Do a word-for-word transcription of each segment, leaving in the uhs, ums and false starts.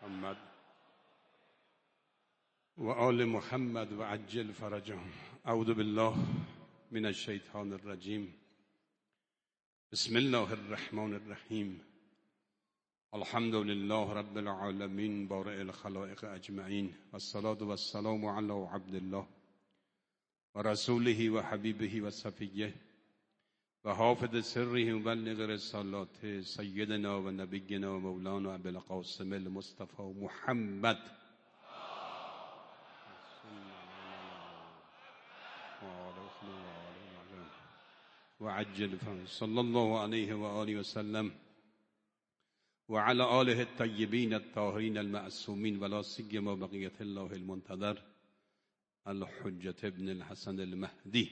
محمد و آل محمد و عجل فرجهم. اعوذ بالله من الشیطان الرجیم. بسم الله الرحمن الرحیم. الحمد لله رب العالمین بارئ الخلائق اجمعین والصلاة والسلام علی عبد الله و رسوله و حبیبه و صفیه و حافظ سره مبلغ رسالات سیدنا و نبینا و مولانا ابی القاسم المصطفى محمد و عجل صلی الله علیه و آله و سلم و علی آله الطیبین الطاهرین المعصومین ولا سیما بقیة الله المنتظر الحجة ابن الحسن المهدی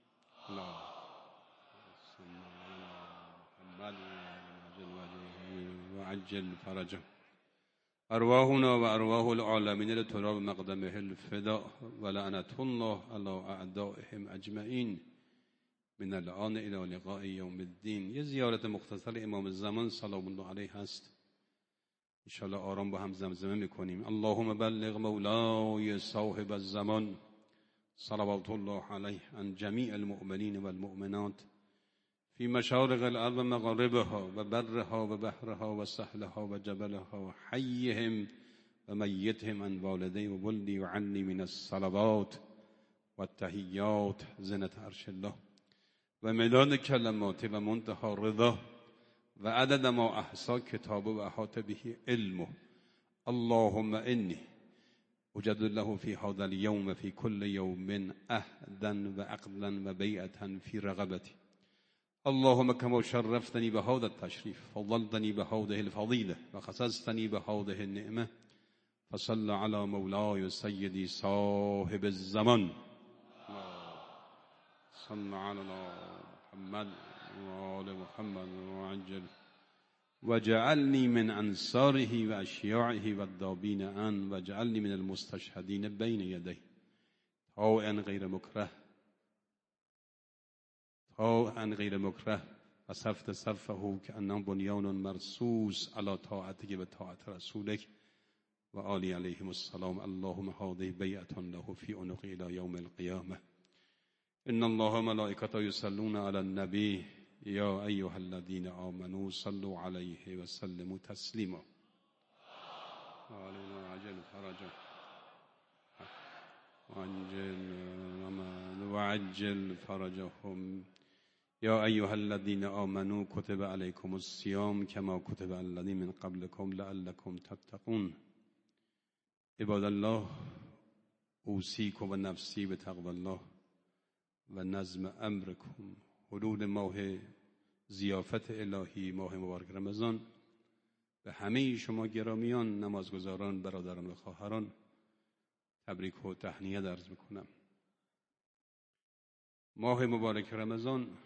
و عجل فرجه. ارواحنا و ارواح العالمین لتراب مقدمه الفداء و لعنة الله علی اعدائهم اجمعین من الان الى لقاء یوم الدین. یه زیارت مختصر امام زمان سلام الله علیه هست، انشاءالله آرام با هم زمزمه میکنیم. اللهم بلغ مولای صاحب الزمان صلوات الله علیه عن جمیع المؤمنین و المؤمنات فی مشارق الارض و مغاربها و برها و بحرها و سهلها و جبلها و حیهم و میتهم عن والدی و ولدی و عنی من الصلوات و التحیات زنة عرش الله و مداد کلمات و منتهى رضا و عدد ما احصا کتابه و احاط به علمه. اللهم انی وجد له في هذا اليوم في كل يوم عهدا و عقدا و بیعة في رغبتي. اللهم كما شرفتني بهذا التشريف فضلتني بهذه الفضيلة وخصصتني بهذه النعمة فصل على مولاي سيدي صاحب الزمان صل على محمد وآل محمد وعجل وجعلني من أنصاره وأشياعه والذابين عنه وجعلني من المستشهدين بين يديه طاوعا غير مكره طاوعا غير مكره وصفت صفه كأنه بنيان مرصوص على طاعتك وطاعة رسولك وآل عليهم السلام. اللهم هذه بيعة له في عنق إلى يوم القيامة. إن الله ملائكته يصلون على النبي يا أيها الذين آمنوا صلوا عليه وسلموا تسليما. علينا عجل فرجه وعجل وعجل فرجهم. يا أيها الذين آمنوا كتب عليكم الصيام كما كتب على الذين من قبلكم لعلكم تتقون. عباد الله أوصيكم ونفسي بتقوى الله و نظم امرکم. حدود ماه ضیافت الهی ماه مبارک رمضان به همه شما گرامیان نمازگزاران برادران و خواهران تبریک و تهنیت عرض میکنم. ماه مبارک رمضان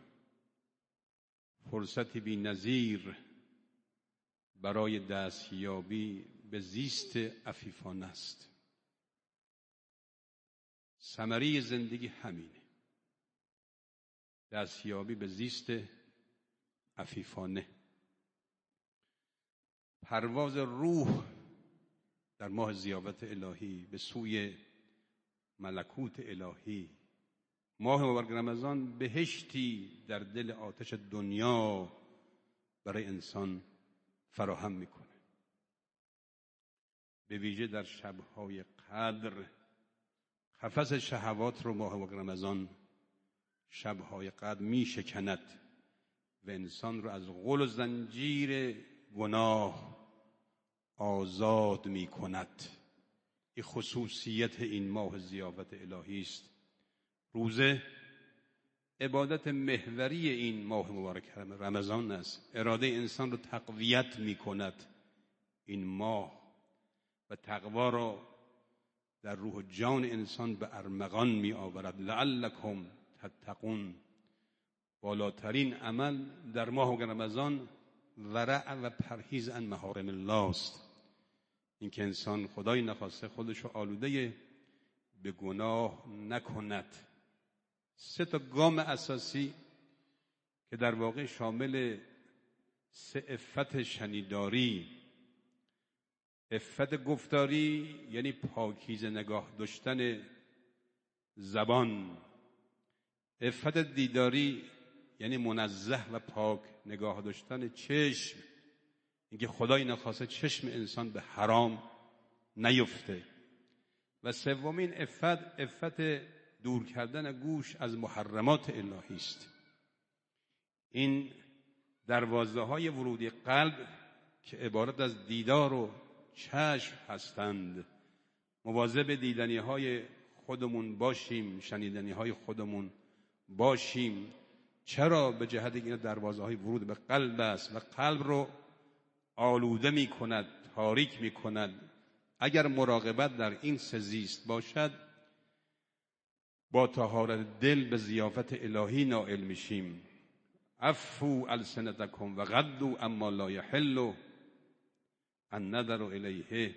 فرصتی بی نظیر برای دستیابی به زیست عفیفانه است. ثمره زندگی همینه، دستیابی به زیست عفیفانه. پرواز روح در ماه ضیافت الهی به سوی ملکوت الهی. ماه مبارک رمضان بهشتی در دل آتش دنیا برای انسان فراهم میکنه. به ویژه در شبهای قدر قفس شهوات رو ماه مبارک رمضان شبهای قدر می شکند و انسان رو از غل و زنجیر گناه آزاد می کند. این خصوصیت این ماه ضیافت الهی است. روزه عبادت محوری این ماه مبارک رمضان است. اراده انسان رو تقویت می کند این ماه و تقوا را در روح و جان انسان به ارمغان می آورد. لعلکم تتقون. بالاترین عمل در ماه رمضان ورع و پرهیز عن محارم الله است. این که انسان خدای نخواسته خودش رو آلوده به گناه نکند. سه تا گام اساسی که در واقع شامل سه عفت شنیداری عفت گفتاری یعنی پاکیزه نگاه داشتن زبان. عفت دیداری یعنی منزه و پاک نگاه داشتن چشم، اینکه خدای نخواسته چشم انسان به حرام نیفته. و سومین عفت، عفت دور کردن گوش از محرمات الهی است. این دروازه های ورودی قلب که عبارت از دیدار و چشم هستند، مواظب دیدنی های خودمون باشیم، شنیدنی های خودمون باشیم. چرا؟ به جهت این دروازه های ورود به قلب است و قلب رو آلوده می کند، تاریک می کند. اگر مراقبت در این سه زیست باشد، با طهارت دل به ضیافت الهی نائل میشیم. عفو السنتکم و غضوا اما لا یحل ان نظر الیه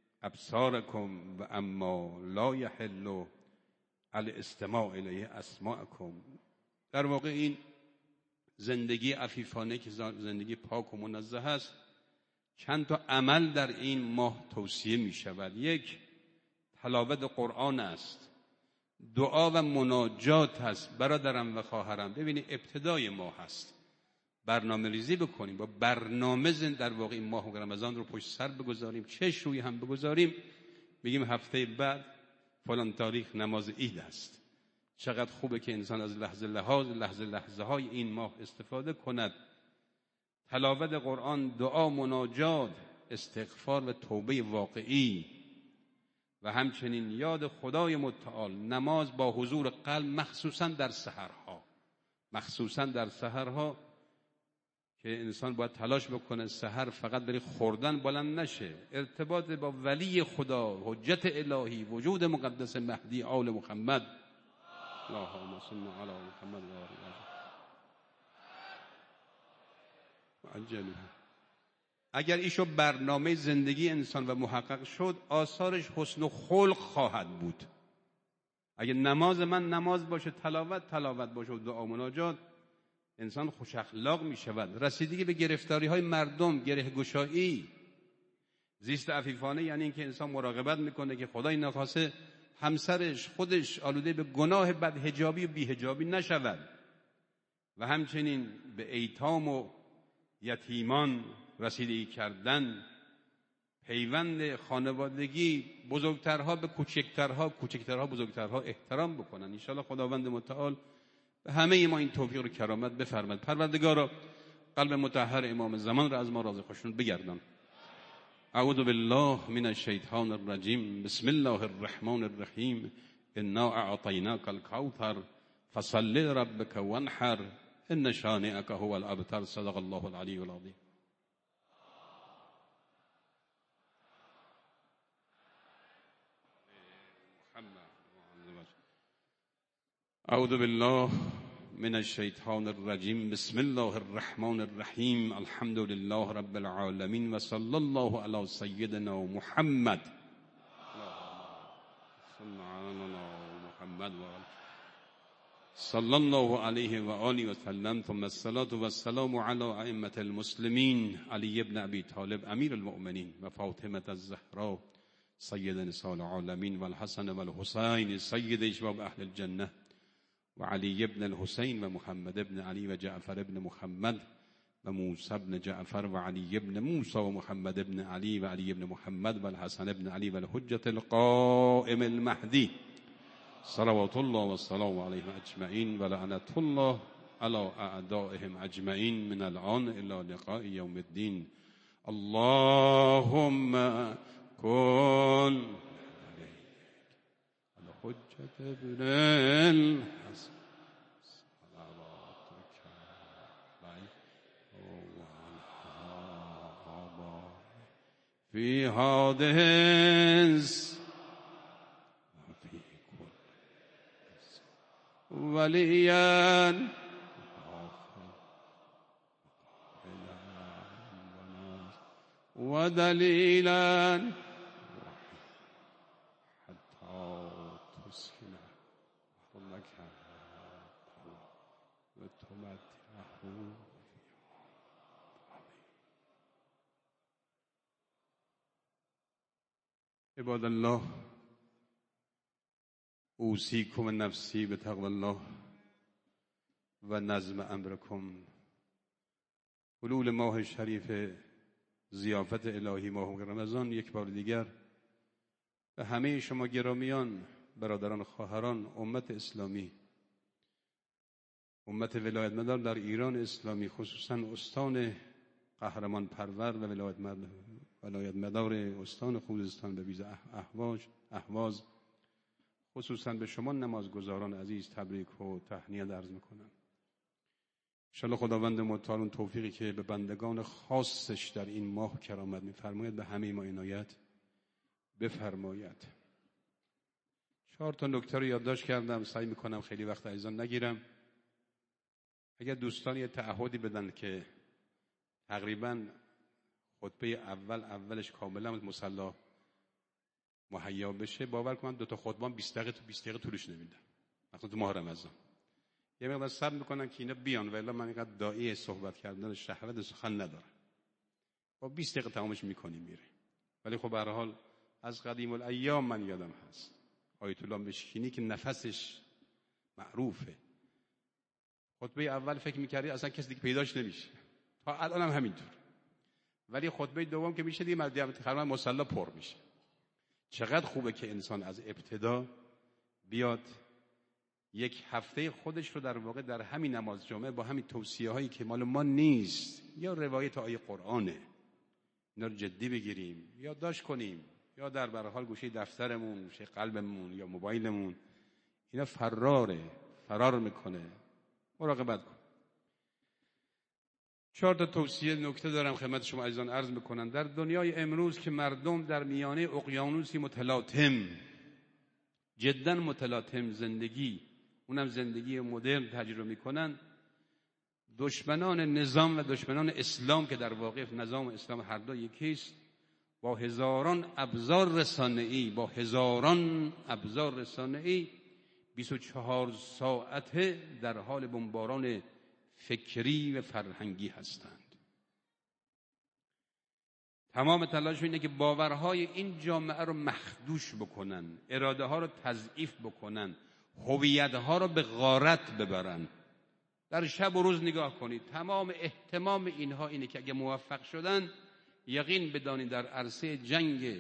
ابصارکم و اما لا یحل الاستماع الیه اسماعکم. در واقع این زندگی عفیفانه که زندگی پاک و منزه است، چند تا عمل در این ماه توصیه می شود. یک، تلاوت قرآن است، دعا و مناجات هست. برادرم و خواهرم، ببینید ابتدای ماه هست، برنامه ریزی بکنیم، با برنامه زند در واقع این ماه رمضان رو پشت سر بگذاریم. چش روی هم بگذاریم، بگیم هفته بعد فلان تاریخ نماز عید است. چقدر خوبه که انسان از لحظه لحاظ لحظه لحظه های این ماه استفاده کند. تلاوت قرآن، دعا، مناجات، استغفار و توبه واقعی و همچنین یاد خدای متعال، نماز با حضور قلب، مخصوصا در سحرها. مخصوصا در سحرها که انسان باید تلاش بکنه سحر فقط برای خوردن بلند نشه، ارتباط با ولی خدا، حجت الهی، وجود مقدس مهدی آل محمد. اللهم صل علی محمد و آله. اگر ایشو برنامه زندگی انسان و محقق شد، آثارش حسن و خلق خواهد بود. اگر نماز من نماز باشه، تلاوت تلاوت باشه و دعا مناجات، انسان خوش اخلاق می شود. رسیدگی به گرفتاری های مردم، گره گشایی. زیست عفیفانه یعنی اینکه انسان مراقبت میکنه که خدای نخواسته همسرش، خودش آلوده به گناه بدحجابی و بیحجابی نشود. و همچنین به ایتام و یتیمان رسیدگی کردن، پیوند خانوادگی، بزرگترها به کوچکترها، کوچکترها بزرگترها احترام بکنن. ان شاء الله خداوند متعال به همه ما این توفیق و کرامت بفرماد. پروردگارا قلب مطهر امام زمان را از ما راضی خوشنود بگردان. اعوذ بالله من الشیطان الرجیم. بسم الله الرحمن الرحیم. انا اعطیناک الکوثر فصل لربک وانحر ان شانئک هو الابتر. صدق الله العلی العظیم. اعوذ بالله من الشیطان الرجیم. بسم الله الرحمن الرحیم. الحمد لله رب العالمین و صلی الله علی سیدنا محمد. محمد صلی الله علیه و آله و سلم. ثم الصلاة و السلام علی ائمة المسلمین، علی ابن ابی طالب امیر المؤمنین و فاطمه الزهرا سید نساء العالمین و الحسن و الحسین سید شباب اهل الجنه و علی ابن الحسین و محمد ابن علی و جعفر ابن محمد و موسی ابن جعفر و علی ابن موسی و محمد ابن علی و علی ابن محمد و الحسن ابن علی و الحجة القائم المهدی صلوات الله و السلام علیهم اجمعین و لعنت الله علی اعدائهم اجمعین من الان الی لقاء یوم الدین. اللهم کن حجت ابن الحسن صلواتک فی حادث فی کل ولیا و دلیلا عباد الله، اوصیکم نفسی به تقوی الله و نظم امرکم. حلول ماه شریف ضیافت الهی ماه رمضان یک بار دیگر به همه شما گرامیان، برادران، خواهران، امت اسلامی، امت ولایت مدار در ایران اسلامی، خصوصا استان قهرمان پرور و ولایت مدار, ولایت مدار استان خوزستان به ویژه اهواز اهواز خصوصا به شما نمازگزاران عزیز تبریک و تهنیت عرض میکنم. انشاءالله خداوند متعال اون توفیقی که به بندگان خاصش در این ماه کرامت میفرماید به همه ما عنایت بفرماید. چهار تا نکته رو یادداشت کردم، سعی میکنم خیلی وقت عزیزان نگیرم. اگر دوستان یه تعهدی بدن که تقریبا خطبه اول اولش کاملا مصلی مهیا بشه، باور کنم دو تا خطبه بیست دقیقه تو بیست دقیقه طولش نمیدن، مثلا تو ماه رمضان. یه مقدار صبر میکنن که اینا بیان، ولی من اینقدر داعی صحبت کردن شهوت سخن ندارم. با بیست دقیقه تمامش میکنیم میره. ولی خب به هر حال از قدیم الایام من یادم هست آیت الله مشکینی که نفسش معروفه، خطبه اول فکر میکردی اصلا کسی دیگه پیداش نمیشه، تا الان هم همینطور. ولی خطبه دوم که میشه دیگه مردم تقریبا مصلی پر میشه. چقدر خوبه که انسان از ابتدا بیاد یک هفته خودش رو در واقع در همین نماز جمعه با همین توصیه هایی که مال ما نیست یا روایت آیه قرآنه، اینا رو جدی بگیریم، یادداشت کنیم، یا در هر حال گوشه دفترمون، گوشه قلبمون یا موبایلمون، اینا فراره فرار میکنه، مراقبت کن. چهار تا توصیه نکته دارم خدمت شما عزیزان عرض میکنم. در دنیای امروز که مردم در میانه اقیانوسی متلاطم، جدا متلاطم زندگی، اونم زندگی مدرن تجربه میکنن، دشمنان نظام و دشمنان اسلام که در واقع نظام اسلام هر دو یکیست، با هزاران ابزار رسانه‌ای با هزاران ابزار رسانه‌ای بیست و چهار ساعته در حال بمباران فکری و فرهنگی هستند. تمام تلاش اینه که باورهای این جامعه رو مخدوش بکنن، اراده ها رو تضعیف بکنن، هویت ها رو به غارت ببرن. در شب و روز نگاه کنید، تمام اهتمام اینها اینه که اگه موفق شدن، یقین بدانید در عرصه جنگ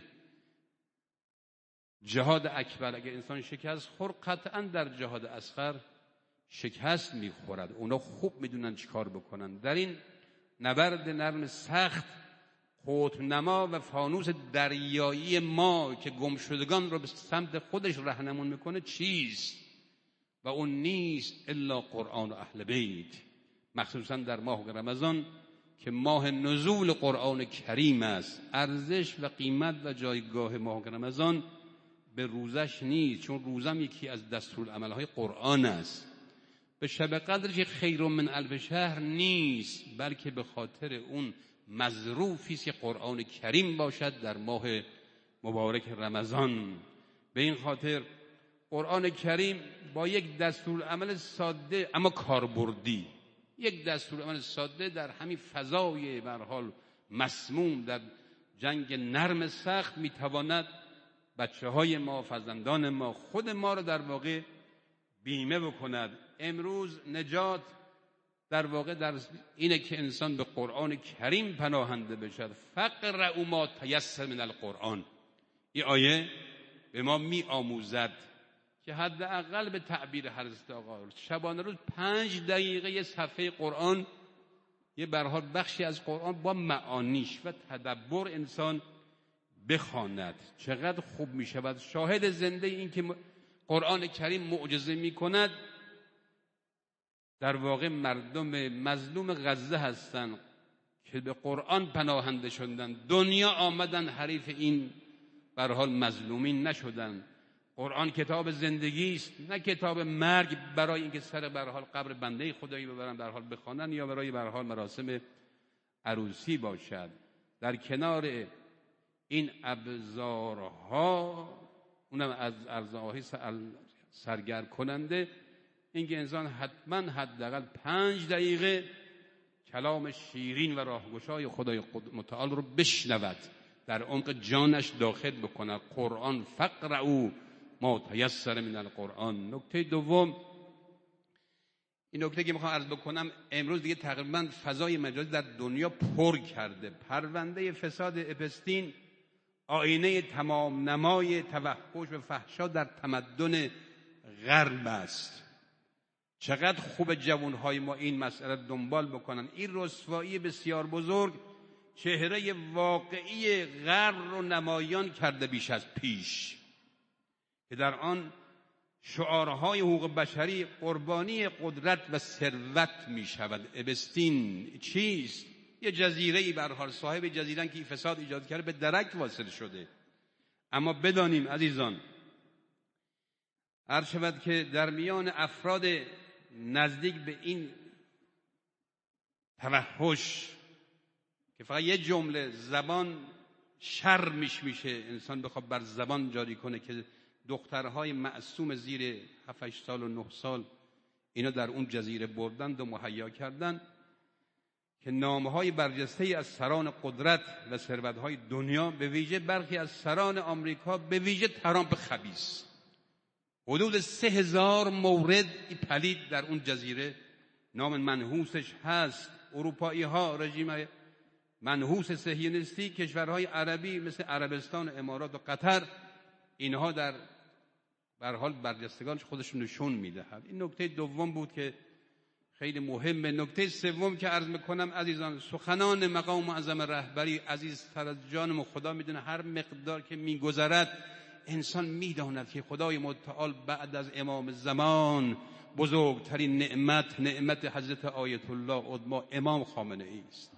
جهاد اکبر اگه انسان شکست خورد، قطعا در جهاد اصغر شکست میخورد. اونا خوب میدونن چیکار بکنن. در این نبرد نرم سخت، قطب نما و فانوس دریایی ما که گمشدگان رو به سمت خودش راهنمون میکنه چیست؟ و اون نیست الا قرآن و اهل بیت، مخصوصا در ماه رمضان که ماه نزول قرآن کریم است. ارزش و قیمت و جایگاه ماه رمضان به روزش نیست، چون روزم یکی از دستورالعمل‌های قرآن است. به شب قدر که خیر من الف شهر نیست، بلکه به خاطر اون مظروفی است که قرآن کریم باشد در ماه مبارک رمضان. به این خاطر قرآن کریم با یک دستورالعمل ساده اما کاربردی، یک دستورالعمل ساده در همین فضای به هر حال مسموم در جنگ نرم سخت میتواند بچه های ما، فرزندان ما، خود ما رو در واقع بیمه بکند. امروز نجات در واقع در اینه که انسان به قرآن کریم پناهنده بشد. فقرؤ ما تیسر من القرآن، این آیه به ما می آموزد که حداقل به تعبیر حضرت آقا شبانه روز پنج دقیقه یه صفحه قرآن، یه به هر حال بخشی از قرآن با معانیش و تدبر انسان بخواند. چقدر خوب می شود. شاهد زنده این که قرآن کریم معجزه می کند در واقع مردم مظلوم غزه هستند که به قرآن پناهنده شدند، دنیا آمدن حریف این به هر حال مظلومین نشدند. قرآن کتاب زندگی است، نه کتاب مرگ برای اینکه سر به هر حال قبر بنده خدایی ببرن به هر حال بخوانن یا برای به هر حال مراسم عروسی باشد. در کنار این ابزارها، اونم از ارزاهای سرگرم کننده، اینکه انسان حتما حداقل پنج دقیقه کلام شیرین و راهگشای خدای متعال رو بشنود. در عمق جانش داخل بکند. قرآن فقرؤوا ما تیسر من القرآن. نکته دوم، این نکته که میخوام عرض بکنم، امروز دیگه تقریبا فضای مجازی در دنیا پر کرده. پرونده فساد اپستین آینه تمام نمای توحش و فحشا در تمدن غرب است. چقدر خوب جوانهای ما این مسئله دنبال بکنن. این رسوایی بسیار بزرگ چهره واقعی غرب رو نمایان کرده بیش از پیش، که در آن شعارهای حقوق بشری قربانی قدرت و ثروت می شود. اپستین چیست؟ یه جزیره‌ای به هر حال صاحب جزیره‌ای که فساد ایجاد کرده به درک واصل شده. اما بدانیم عزیزان، عرض شود که در میان افراد نزدیک به این توحش که فقط یه جمله زبان شر میش میشه، انسان بخواد بر زبان جاری کنه، که دخترهای معصوم زیر هفت هشت سال و نه سال اینا در اون جزیره بردند و مهیا کردند که نامهای برجسته از سران قدرت و ثروت‌های دنیا، به ویژه برخی از سران آمریکا، به ویژه ترامپ خبیث، حدود سه هزار مورد پلید در اون جزیره نام منحوسش هست. اروپایی ها، رژیم منحوس صهیونیستی، کشورهای عربی مثل عربستان، امارات و قطر، اینها در به هر حال برجستگانش خودشون نشون میدهد. این نکته دوم بود که خیلی مهمه. نکته سوم که عرض میکنم عزیزان، سخنان مقام معظم رهبری عزیزتر از جانم، خدا میدونه هر مقدار که میگذرد انسان میداند که خدای متعال بعد از امام زمان بزرگترین نعمت، نعمت حضرت آیت الله عظما امام خامنه ای است.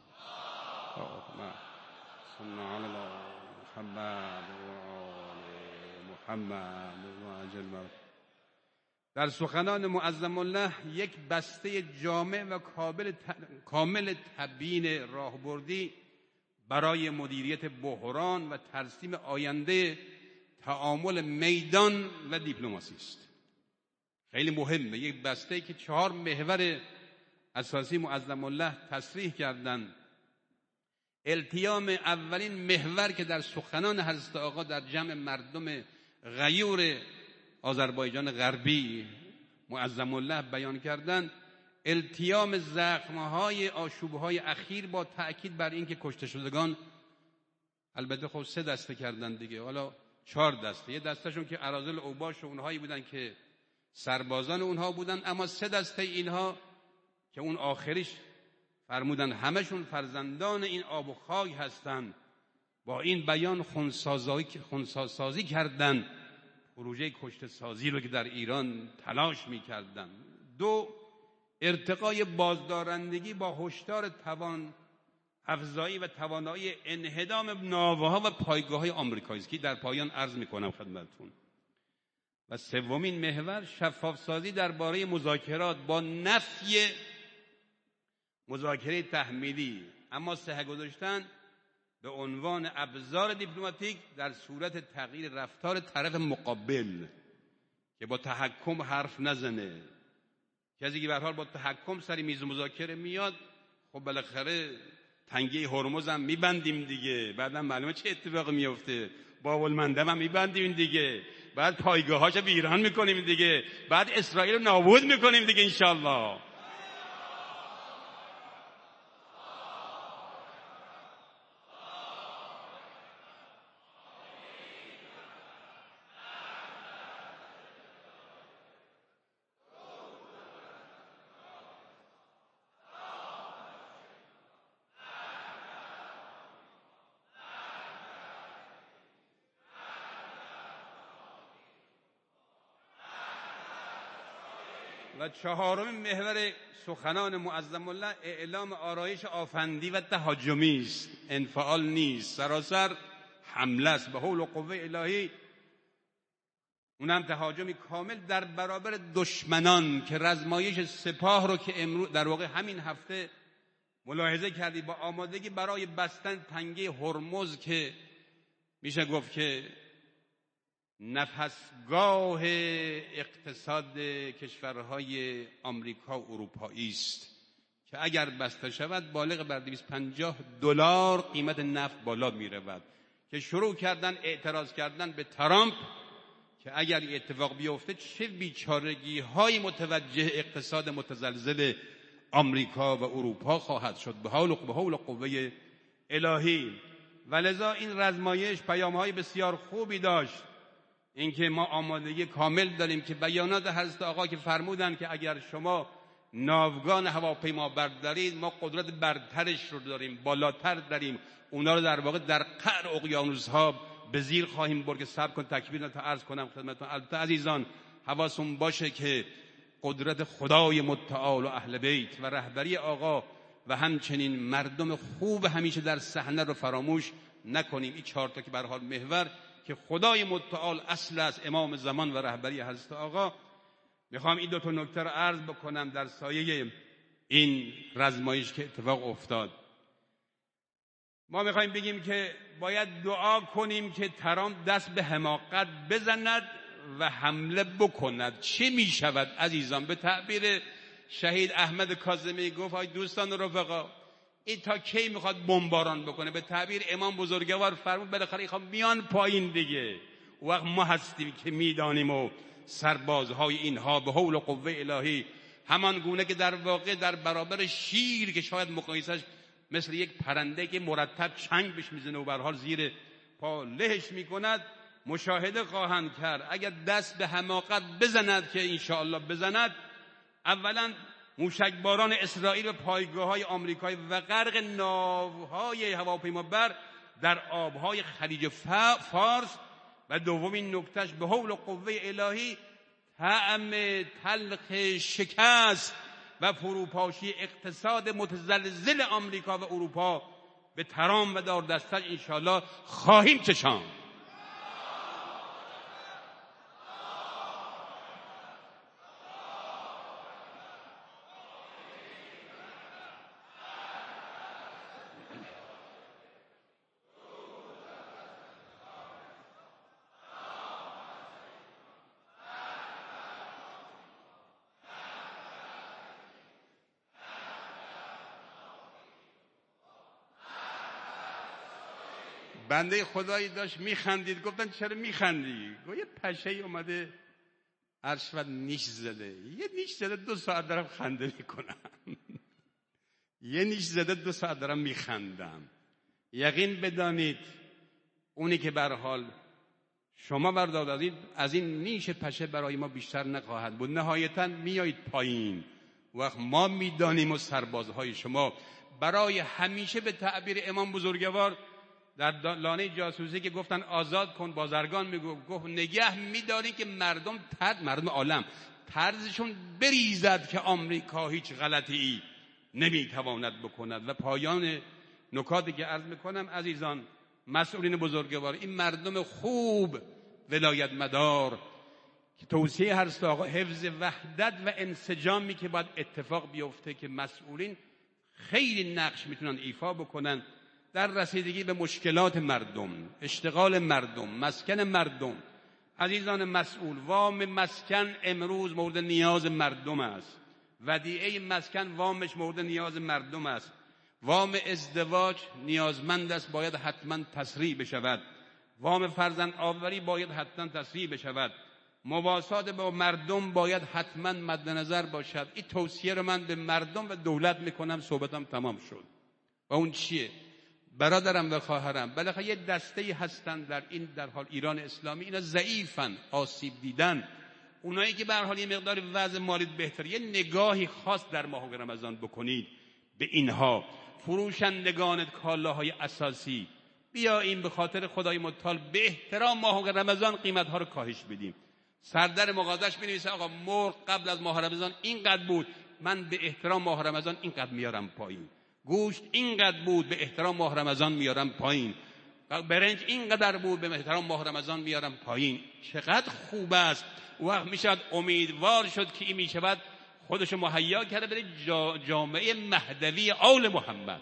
صلی علی محمد و آل محمد. در سخنان معظم الله یک بسته جامع و کامل تبیین راهبردی برای مدیریت بحران و ترسیم آینده تعامل میدان و دیپلماسی است. خیلی مهمه. یک بسته که چهار محور اساسی معظم الله تصریح کردند. التیام اولین محور که در سخنان حضرت آقا در جمع مردم غیور آذربایجان غربی معظم الله بیان کردند، التیام زخمهای آشوبهای اخیر با تأکید بر اینکه کشته شدگان، البته خب سه دسته کردن دیگه، حالا چهار دسته، یه دستهشون که اراذل اوباش و اونهایی بودن که سربازان اونها بودن، اما سه دسته اینها که اون آخریش فرمودن همشون فرزندان این آب و خاک هستن، با این بیان خنثی‌سازی کردن پروژه کشته سازی رو که در ایران تلاش می‌کردن. دو، ارتقای بازدارندگی با هشدار توان افزایی و توانایی انهدام ناوه‌ها و پایگاه‌های آمریکایی است که در پایان عرض می‌کنم خدمتتون. و سومین محور شفاف سازی درباره مذاکرات با نفی مذاکره تحمیلی، اما صحه گذاشتن به عنوان ابزار دیپلماتیک در صورت تغییر رفتار طرف مقابل که با تحکم حرف نزنه. کسی که به هر حال با تحکم سر میز مذاکره میاد، خب بالاخره تنگه هرمز هم میبندیم دیگه، بعدم معلومه چه اتفاقی میفته، باب المندب هم میبندیم دیگه، بعد پایگاهاش رو ویران میکنیم دیگه، بعد اسرائیل رو نابود میکنیم دیگه انشالله. و چهارمین محور سخنان معظم الله اعلام آرایش آفندی و تهاجمی است. انفعال نیست، سراسر حمله است به حول و قوه الهی، اونم تهاجمی کامل در برابر دشمنان که رزمایش سپاه رو که امروز در واقع همین هفته ملاحظه کردی با آمادگی برای بستن تنگه هرمز که میشه گفت که نفسگاه اقتصاد کشورهای آمریکا و اروپایی است که اگر بسته شود بالغ بر دویست و پنجاه دلار قیمت نفت بالا می رود که شروع کردن اعتراض کردن به ترامپ که اگر این اتفاق بیفته چه بیچارگی های متوجه اقتصاد متزلزل آمریکا و اروپا خواهد شد به حول به حول قوه الهی. ولذا این رزمایش پیام های بسیار خوبی داشت، اینکه ما آمادگی کامل داریم که بیانات حضرت آقا که فرمودن که اگر شما ناوگان هواپیما بردارید ما قدرت برترش رو داریم، بالاتر داریم، اونا رو در واقع در قعر اقیانوس ها به زیر خواهیم برد. که صبر کن تکبیر تا عرض کنم خدمتتون. البته عزیزان حواستون باشه که قدرت خدای متعال و اهل بیت و رهبری آقا و همچنین مردم خوب همیشه در صحنه رو فراموش نکنیم. این چهار تا که به هر حال محور که خدای متعال اصل است، امام زمان و رهبری حضرت آقا. میخوام این دو تا نکته رو عرض بکنم در سایه این رزمایش که اتفاق افتاد. ما میخوایم بگیم که باید دعا کنیم که ترامپ دست به حماقت بزند و حمله بکند. چه میشود عزیزان؟ به تعبیر شهید احمد کاظمی گفت ای دوستان و رفقا، این تا کی میخواد بمباران بکنه؟ به تعبیر امام بزرگوار فرمود بالاخره میخوام میان پایین دیگه. وقت ما هستیم که میدانیم و سربازهای اینها به حول قوه الهی همان گونه که در واقع در برابر شیر که شاید مقایسش مثل یک پرنده که مرتب چنگ بهش میزنه و به هر حال زیر پا لهش میکند مشاهده خواهند کرد. اگر دست به حماقت بزند که انشاءالله بزند، اولا موشکباران اسرائیل و پایگاه‌های آمریکایی و غرق ناوهای هواپیما بر در آبهای خلیج فارس، و دومین نکتهش به حول قوه الهی طعم تلخ شکست و فروپاشی اقتصاد متزلزل آمریکا و اروپا به ترامپ و دار دستش انشاءالله خواهیم چشاند. بنده خدایی داشت میخندید، گفتن چرا میخندی؟ گفت یه پشه اومده عرش و نیش زده. یه نیش زده دو ساعت دارم خنده میکنم. یه نیش زده دو ساعت دارم میخندم. یقین بدانید اونی که به هر حال شما بردارید از این نیش پشه برای ما بیشتر نخواهد بود. نهایتا میایید پایین. وقت ما میدانیم و سربازهای شما برای همیشه به تعبیر امام بزرگوار در لانه جاسوسی که گفتن آزاد کن، بازرگان میگو گفت نگه میداریم که مردم ترد مردم عالم طرزشون بریزد که آمریکا هیچ غلطی نمیتواند بکند. و پایان نکاتی که عرض میکنم عزیزان مسئولین بزرگوار، این مردم خوب ولایت مدار که توصیه هست آقا حفظ وحدت و انسجامی که باید اتفاق بیفته که مسئولین خیلی نقش میتونن ایفا بکنن در رسیدگی به مشکلات مردم، اشتغال مردم، مسکن مردم. عزیزان مسئول، وام مسکن امروز مورد نیاز مردم است. ودیعه مسکن وامش مورد نیاز مردم است. وام ازدواج نیازمند است، باید حتما تسریع بشود. وام فرزند آوری باید حتما تسریع بشود. مواسات با مردم باید حتما مد نظر باشد. این توصیه رو من به مردم و دولت میکنم. صحبتم تمام شد. و اون چیه؟ برادرم و خواهرم، بالاخره یه دسته‌ای هستن در این در حال ایران اسلامی، اینا ضعیفن، آسیب دیدن. اونایی که به هر حال یه مقدار وضع مالی بهتر، یه نگاهی خاص در ماه رمضان بکنید به اینها. فروشندگان کالاهای اساسی، بیاییم به خاطر خدای متعال به احترام ماه رمضان قیمت‌ها رو کاهش بدیم. سردر مغازش می‌نویسه آقا مرغ قبل از ماه رمضان اینقدر بود، من به احترام ماه رمضان اینقدر میارم پایین. گوشت اینقدر بود، به احترام ماه رمضان میارم پایین. برنج اینقدر بود، به احترام ماه رمضان میارم پایین. چقدر خوب است. وقت میشد امیدوار شد که این میشود خودشو مهیا کرده برای جا جامعه مهدوی آل محمد.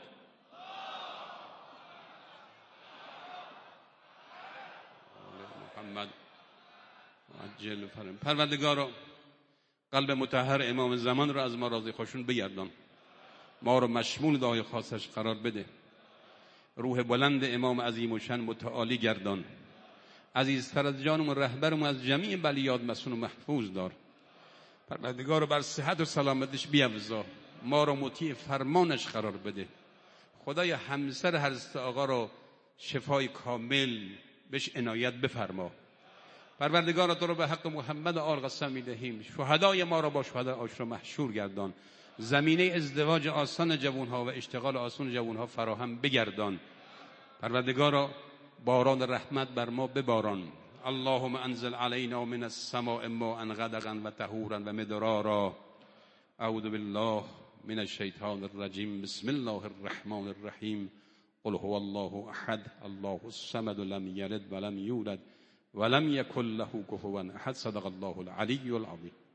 محمد عجل فرم. پروردگارا قلب مطهر امام زمان رو از ما راضی خوشون بگردان، ما رو مشمول دعای خاصش قرار بده. روح بلند امام عظیم و شن متعالی گردان. عزیزتر از جانم و رهبرم از جمیع بلیات مسون و محفوظ دار. پروردگار رو بر صحت و سلامتش بیفزا، ما رو مطیع فرمانش قرار بده. خدای همسر حضرت آقا رو شفای کامل بهش عنایت بفرما. پروردگار تو رو به حق محمد آل قسم می‌دهیم، شهدای ما را با شهدای عاشر محشور گردان. زمینه ازدواج آسان جوانها و اشتغال آسان جوانها فراهم بگردان. پروردگار باران رحمت بر ما بباران. اللهم انزل علینا من السماء ماء غدقا و طهورا و مدرارا. اعوذ بالله من الشیطان الرجیم. بسم الله الرحمن الرحیم. قل هو الله احد الله الصمد لم یلد ولم یولد ولم یکن له کفوا احد. صدق الله العلی العظیم.